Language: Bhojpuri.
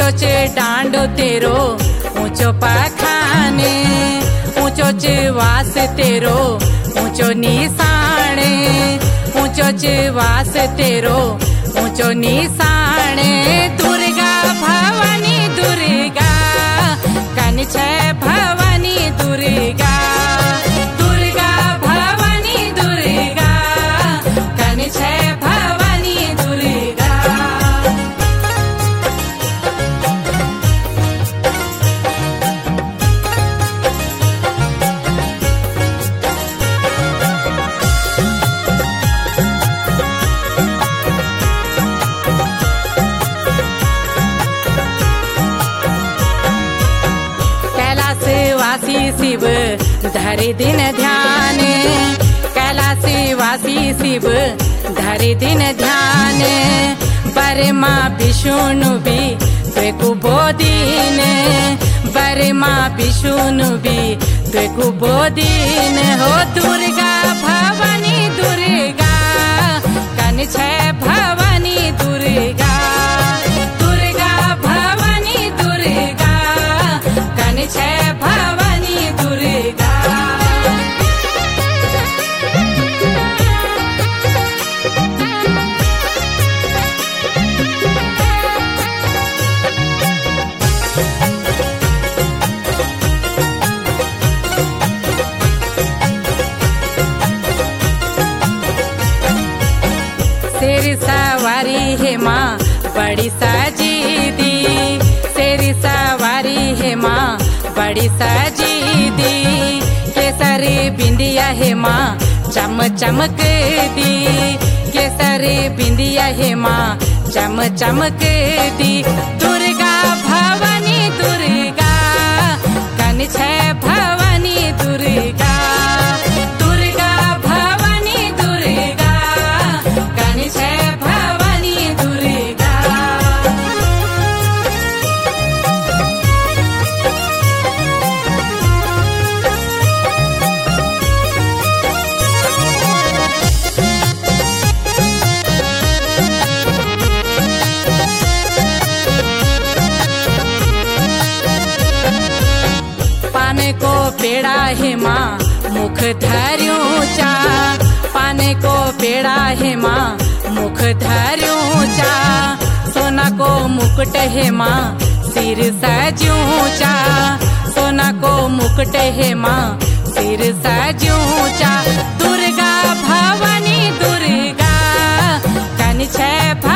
ऊंचो चे डांडो तेरो ऊंचो पखाने, ऊंचो चे वास तेरो ऊंचो निशाने, ऊंचो चे वास तेरो ऊंचो निशाने। दुर्गा भवानी दुर्गा कन छे भवानी दुर्गा, दुर्गा भवानी दुर्गा कन छे भवानी दुर्गा। कैलाशवासी शिव धरे दिन ध्यान, कैलाशवासी शिव धरे दिन ध्यान। बरमा विष्णु भी त्वेकु बोदीन, बरमा विष्णु भी त्वेकु बोदीन। हो दुर्गा भवानी दुर्गा कन छे भवानी दुर्गा, दुर्गा भवानी दुर्गा कन छे भवानी दुर्गा। शेर सवारी है माँ बड़ी सजीदी, शेर सवारी है माँ बड़ी सजीदी। केसरी बिंदिया है माँ चम चमक दी, केसरी बिंदिया है माँ चम चमक दी। दुर्गा भवानी दुर्गा कन छे भवानी दुर्गा, दुर्गा भवानी दुर्गा कन छे भवानी दुर्गा। पाने को पेड़ा है माँ मुख धर्यूं चा, पाने को पेड़ा है माँ मुख धर्यूं चा। सोना को मुकुट है माँ सिर सज्यूं चा, सोना को मुकुट है माँ सिर सज्यूं चा। दुर्गा भवानी दुर्गा कन छे